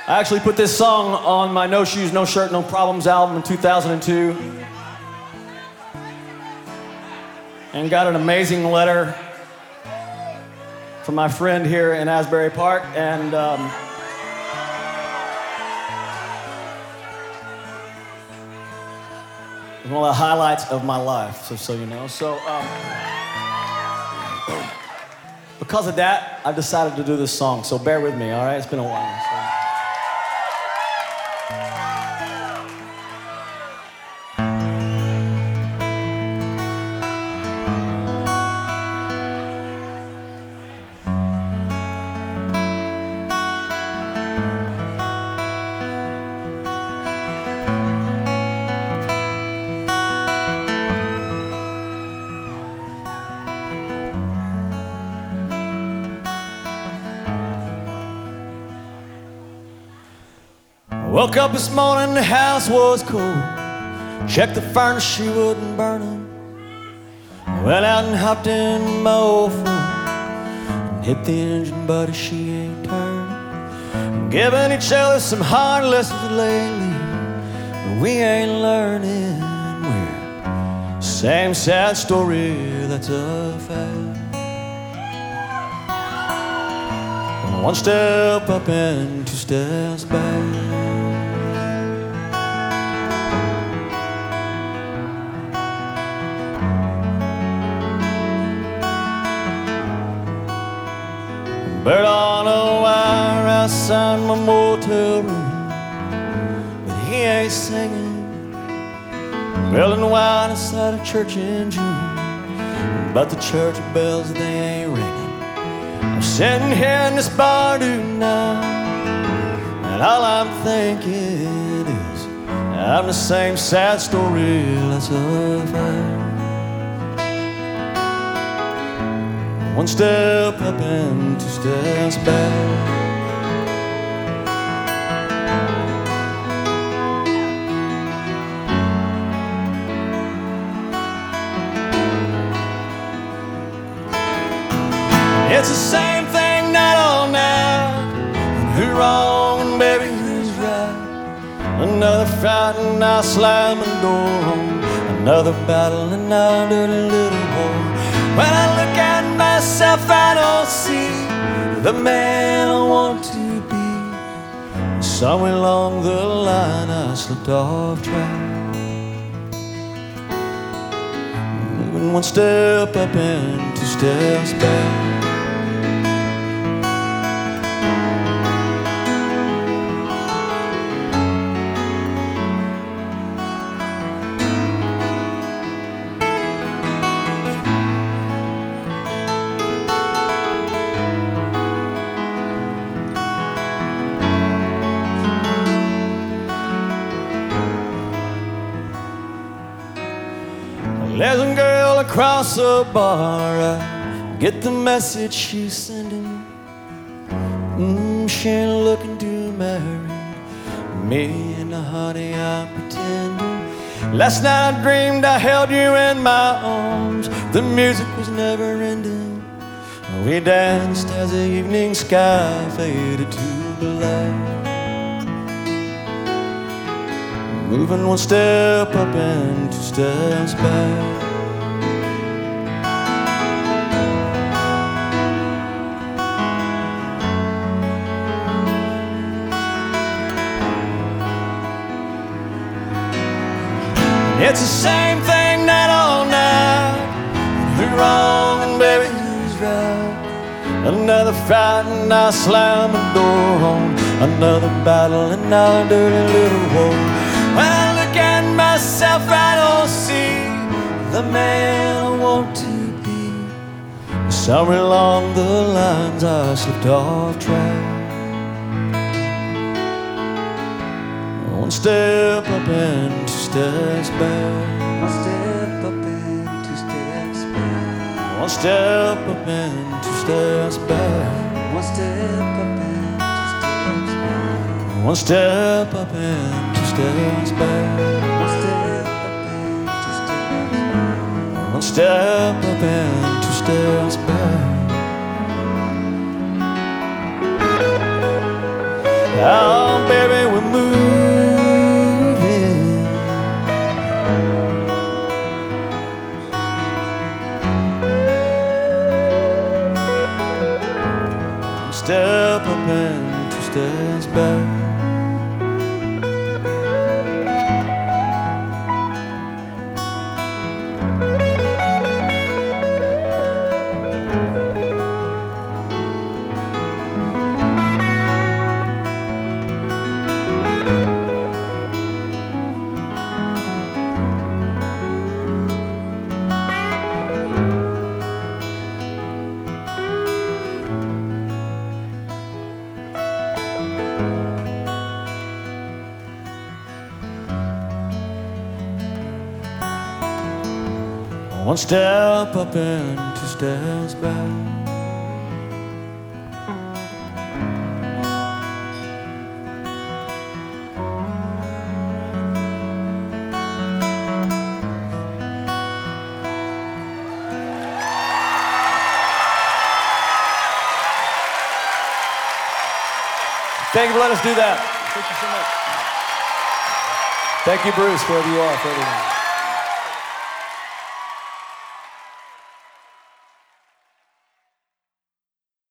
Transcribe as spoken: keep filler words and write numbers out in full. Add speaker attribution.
Speaker 1: I actually put this song on my No Shoes, No Shirt, No Problems album in two thousand two. And got an amazing letter from my friend here in Asbury Park. And um, it's one of the highlights of my life, just so you know. So, um, because of that, I've decided to do this song. So bear with me, all right? It's been a while. So. Woke up this morning, the house was cold. Checked the furnace, she wasn't burning. Went out and hopped in my old Ford and hit the engine, buddy, she ain't turning. Giving each other some hard lessons lately, but we ain't learning. We're same sad story, that's a fact. One step up and two steps back. Bird on a wire outside my motel room, but he ain't singing. Girl in white inside a church in June, but the church bells, they ain't ringing. I'm sitting here in this bar tonight, and all I'm thinking is I'm the same sad story, that's a fact. One step up and two steps back. It's the same thing night on night. Who's wrong and baby who's right? Another fight and I slam the door home. Another battle and I dirty little whore. When I look at myself, I don't see the man I want to be. Somewhere along the line I slipped off track, moving one step up and two steps back. There's a girl across the bar, I get the message she's sending. Mm, she ain't looking to marry me, and honey, I'm pretending. Last night I dreamed I held you in my arms. The music was never ending. We danced as the evening sky faded to black, moving one step up and two steps back. It's the same thing night on night. Who's wrong and baby who's right? Another fight and I slam the door home. Another battle and I dirty little war. When I look at myself, I don't see the man I want to be. Somewhere along the lines I slipped off track, one step up and two steps back.
Speaker 2: One step up and two steps back.
Speaker 1: One step up and two steps back.
Speaker 2: One step up and two steps back.
Speaker 1: One step up and two steps back.
Speaker 2: One step up and two steps back.
Speaker 1: One step up and two steps back. Oh, step up and two steps back. One step up and two steps back. Thank you for letting us do that. Thank you so much. Thank you, Bruce, wherever you are, for everything.